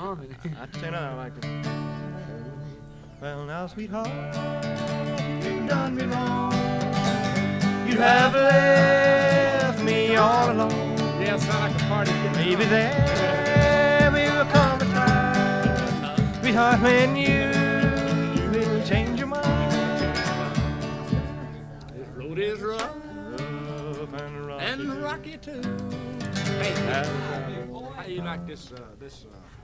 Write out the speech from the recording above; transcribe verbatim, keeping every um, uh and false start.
harmony. I tell you now, I like this. Well, now, sweetheart, you've done me wrong. You have left me all alone. Yeah, sound like a party. Maybe there will come a time, sweetheart, when you will change your mind. This road is rough Rough and rocky, and rocky too. Hey, how you like this? Uh, this. Uh,